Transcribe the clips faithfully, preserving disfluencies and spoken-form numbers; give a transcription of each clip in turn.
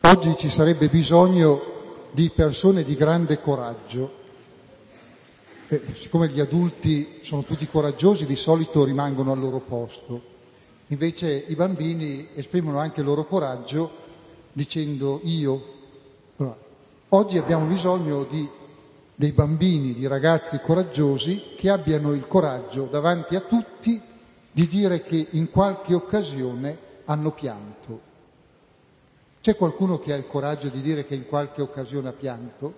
oggi ci sarebbe bisogno di persone di grande coraggio. Eh, siccome gli adulti sono tutti coraggiosi, di solito rimangono al loro posto. Invece i bambini esprimono anche il loro coraggio dicendo io. Allora, oggi abbiamo bisogno di dei bambini, di ragazzi coraggiosi che abbiano il coraggio davanti a tutti di dire che in qualche occasione hanno pianto. C'è qualcuno che ha il coraggio di dire che in qualche occasione ha pianto?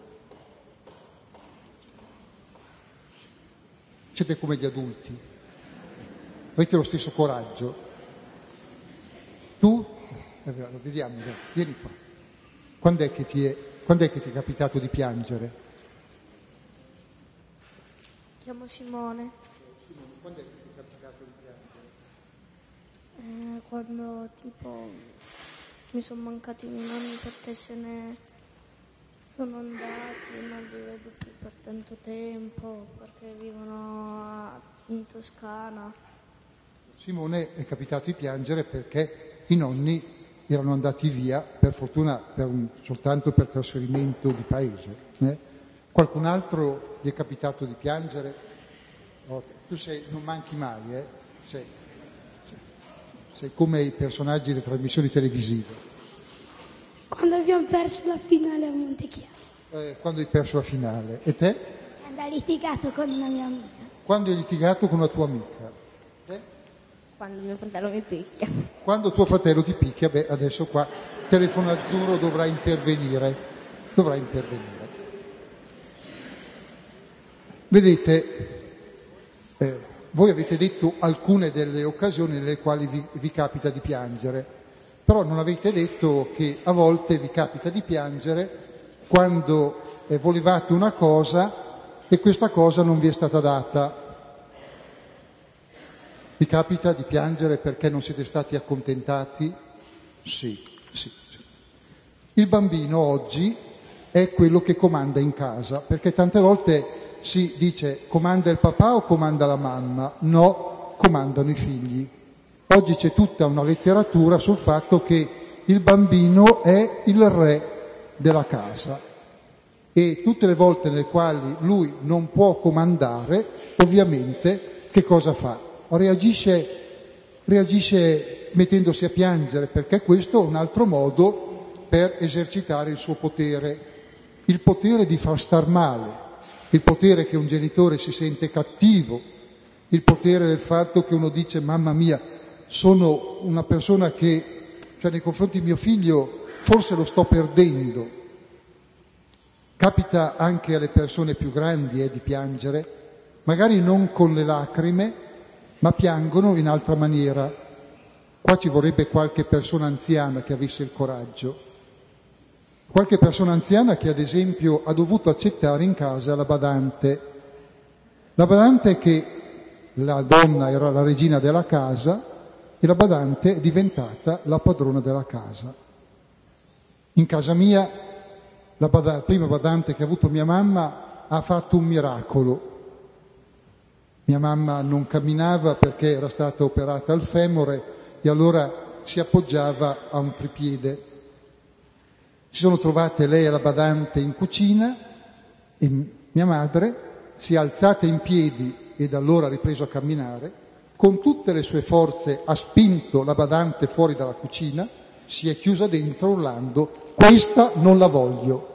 Siete come gli adulti? Avete lo stesso coraggio? Tu? Eh, lo vediamo, vieni qua. Quando è che ti è, quando è che ti è capitato di piangere? Chiamo Simone. Simone, quando è che ti è capitato di piangere? Eh, quando tipo mi sono mancati i miei nonni perché se ne sono andati, non li vedo più per tanto tempo, perché vivono a- in Toscana. Simone è capitato di piangere perché i nonni erano andati via, per fortuna per un, soltanto per trasferimento di paese. Eh? Qualcun altro gli è capitato di piangere? Oh, tu sei, non manchi mai, eh? sei, sei, sei come i personaggi delle trasmissioni televisive. Quando abbiamo perso la finale a Montechiaro. Eh, quando hai perso la finale. E te? Quando ho litigato con una mia amica. Quando hai litigato con una tua amica. Te? Quando mio fratello mi picchia. Quando tuo fratello ti picchia, beh, adesso qua Telefono Azzurro dovrà intervenire. Dovrà intervenire. Vedete, eh, voi avete detto alcune delle occasioni nelle quali vi, vi capita di piangere, però non avete detto che a volte vi capita di piangere quando eh, volevate una cosa e questa cosa non vi è stata data. Vi capita di piangere perché non siete stati accontentati? Sì, sì, sì. Il bambino oggi è quello che comanda in casa, perché tante volte si dice comanda il papà o comanda la mamma? No, comandano i figli. Oggi c'è tutta una letteratura sul fatto che il bambino è il re della casa e tutte le volte nelle quali lui non può comandare, ovviamente, che cosa fa? Reagisce, reagisce mettendosi a piangere, perché questo è un altro modo per esercitare il suo potere, il potere di far star male, il potere che un genitore si sente cattivo, il potere del fatto che uno dice mamma mia, sono una persona che, cioè nei confronti di mio figlio, forse lo sto perdendo. Capita anche alle persone più grandi eh, di piangere, magari non con le lacrime, ma piangono in altra maniera. Qua ci vorrebbe qualche persona anziana che avesse il coraggio. Qualche persona anziana che ad esempio ha dovuto accettare in casa la badante. La badante è che la donna era la regina della casa e la badante è diventata la padrona della casa. In casa mia la, bada- la prima badante che ha avuto mia mamma ha fatto un miracolo. Mia mamma non camminava perché era stata operata al femore e allora si appoggiava a un tripiede. Si sono trovate lei e la badante in cucina e mia madre si è alzata in piedi e da allora ha ripreso a camminare, con tutte le sue forze ha spinto la badante fuori dalla cucina, si è chiusa dentro urlando questa non la voglio.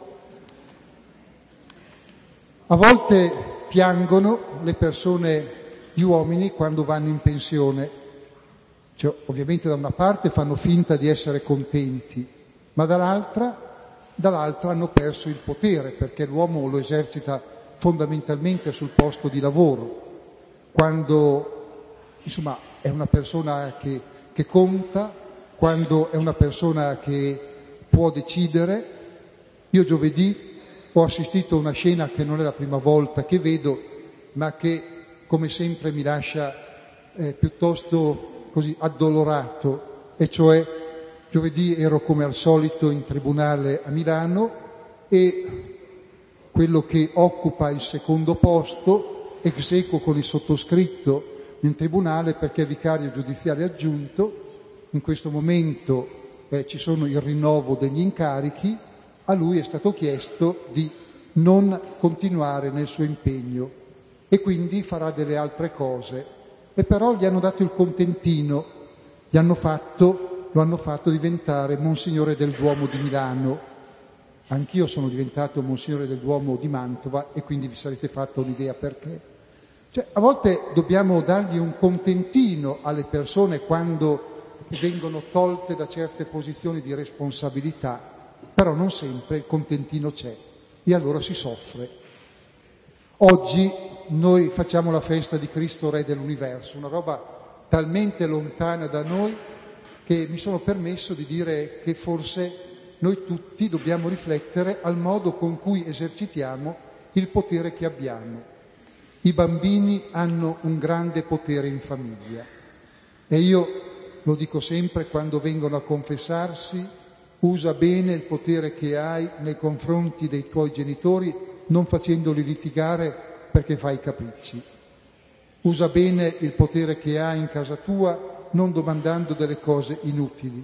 A volte piangono le persone, gli uomini, quando vanno in pensione. Cioè, ovviamente da una parte fanno finta di essere contenti, ma dall'altra, dall'altra hanno perso il potere, perché l'uomo lo esercita fondamentalmente sul posto di lavoro. Quando, insomma, è una persona che, che conta, quando è una persona che può decidere. Io giovedì ho assistito a una scena che non è la prima volta che vedo, ma che come sempre mi lascia eh, piuttosto così addolorato, e cioè giovedì ero come al solito in tribunale a Milano e quello che occupa il secondo posto, ex aequo con il sottoscritto in tribunale perché è vicario giudiziario aggiunto, in questo momento eh, ci sono il rinnovo degli incarichi, a lui è stato chiesto di non continuare nel suo impegno e quindi farà delle altre cose. E però gli hanno dato il contentino, gli hanno fatto, lo hanno fatto diventare Monsignore del Duomo di Milano. Anch'io sono diventato Monsignore del Duomo di Mantova e quindi vi sarete fatto un'idea perché. Cioè, a volte dobbiamo dargli un contentino alle persone quando vengono tolte da certe posizioni di responsabilità, però non sempre il contentino c'è e allora si soffre. Oggi noi facciamo la festa di Cristo Re dell'Universo, una roba talmente lontana da noi che mi sono permesso di dire che forse noi tutti dobbiamo riflettere al modo con cui esercitiamo il potere che abbiamo. I bambini hanno un grande potere in famiglia e io lo dico sempre quando vengono a confessarsi: usa bene il potere che hai nei confronti dei tuoi genitori, non facendoli litigare perché fai capricci. Usa bene il potere che hai in casa tua, non domandando delle cose inutili.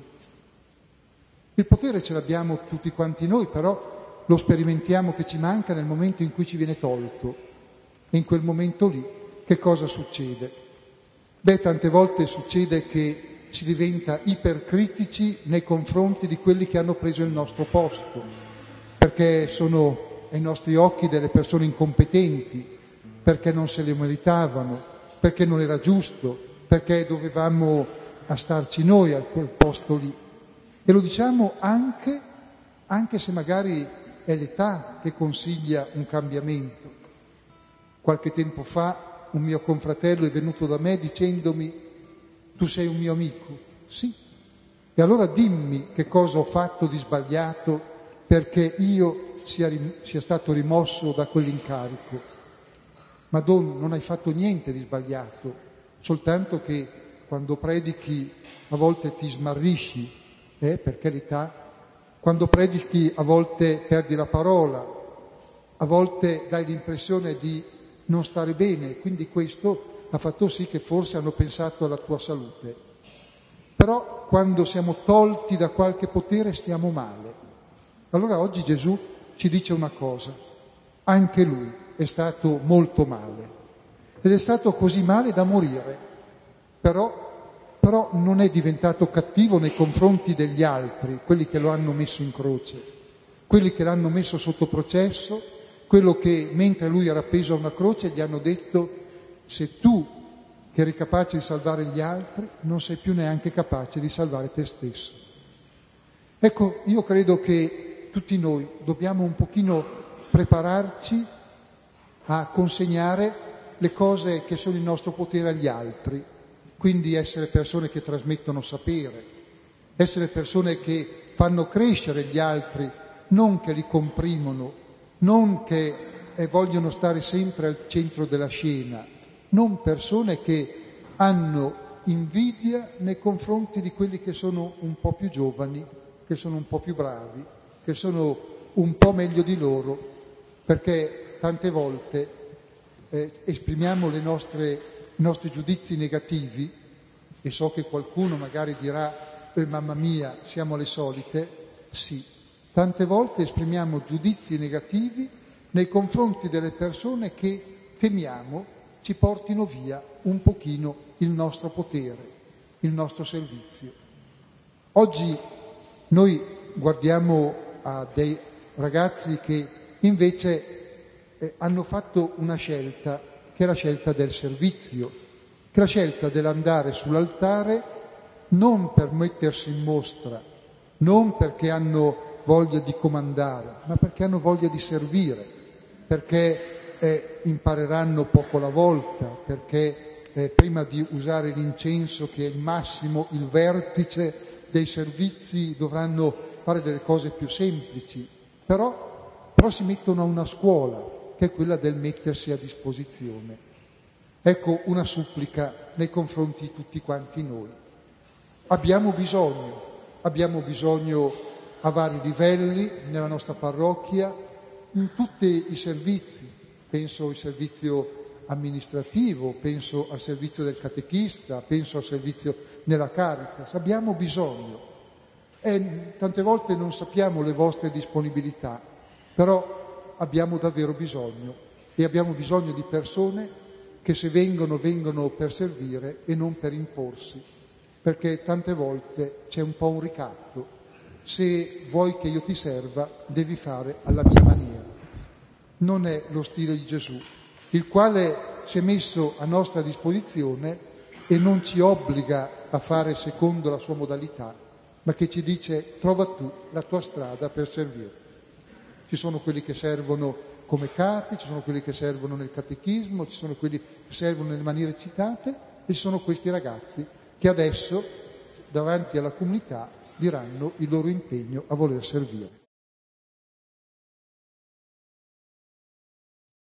Il potere ce l'abbiamo tutti quanti noi, però lo sperimentiamo che ci manca nel momento in cui ci viene tolto. E in quel momento lì che cosa succede? Beh, tante volte succede che si diventa ipercritici nei confronti di quelli che hanno preso il nostro posto, perché sono ai nostri occhi delle persone incompetenti, perché non se le meritavano, perché non era giusto, perché dovevamo a starci noi a quel posto lì. E lo diciamo anche, anche se magari è l'età che consiglia un cambiamento. Qualche tempo fa un mio confratello è venuto da me dicendomi: tu sei un mio amico? Sì. E allora dimmi che cosa ho fatto di sbagliato perché io sia, sia stato rimosso da quell'incarico. Ma Don, non hai fatto niente di sbagliato, soltanto che quando predichi a volte ti smarrisci, eh, per carità, quando predichi a volte perdi la parola, a volte dai l'impressione di non stare bene, quindi questo ha fatto sì che forse hanno pensato alla tua salute. Però quando siamo tolti da qualche potere stiamo male. Allora oggi Gesù ci dice una cosa: anche lui è stato molto male ed è stato così male da morire, però, però non è diventato cattivo nei confronti degli altri, quelli che lo hanno messo in croce, quelli che l'hanno messo sotto processo, quello che mentre lui era appeso a una croce gli hanno detto: se tu che eri capace di salvare gli altri non sei più neanche capace di salvare te stesso. Ecco, io credo che tutti noi dobbiamo un pochino prepararci a consegnare le cose che sono in nostro potere agli altri, quindi essere persone che trasmettono sapere, essere persone che fanno crescere gli altri, non che li comprimono, non che eh, vogliono stare sempre al centro della scena, non persone che hanno invidia nei confronti di quelli che sono un po' più giovani, che sono un po' più bravi, che sono un po' meglio di loro, perché tante volte eh, esprimiamo le nostre, i nostri giudizi negativi, e so che qualcuno magari dirà: eh, mamma mia, siamo le solite. Sì. Tante volte esprimiamo giudizi negativi nei confronti delle persone che temiamo ci portino via un pochino il nostro potere, il nostro servizio. Oggi noi guardiamo a dei ragazzi che invece eh, hanno fatto una scelta, che è la scelta del servizio, che è la scelta dell'andare sull'altare non per mettersi in mostra, non perché hanno voglia di comandare, ma perché hanno voglia di servire, perché eh, impareranno poco alla volta, perché eh, prima di usare l'incenso, che è il massimo, il vertice dei servizi, dovranno fare delle cose più semplici, però, però si mettono a una scuola, che è quella del mettersi a disposizione. Ecco una supplica nei confronti di tutti quanti noi. Abbiamo bisogno, abbiamo bisogno a vari livelli nella nostra parrocchia, in tutti i servizi, penso al servizio amministrativo, penso al servizio del catechista, penso al servizio nella Caritas, abbiamo bisogno. eh, tante volte non sappiamo le vostre disponibilità, però abbiamo davvero bisogno, e abbiamo bisogno di persone che se vengono, vengono per servire e non per imporsi, perché tante volte c'è un po' un ricatto. Se vuoi che io ti serva, devi fare alla mia maniera. Non è lo stile di Gesù, il quale si è messo a nostra disposizione e non ci obbliga a fare secondo la sua modalità, ma che ci dice: trova tu la tua strada per servire. Ci sono quelli che servono come capi, ci sono quelli che servono nel catechismo, ci sono quelli che servono nelle maniere citate, e ci sono questi ragazzi che adesso davanti alla comunità diranno il loro impegno a voler servire.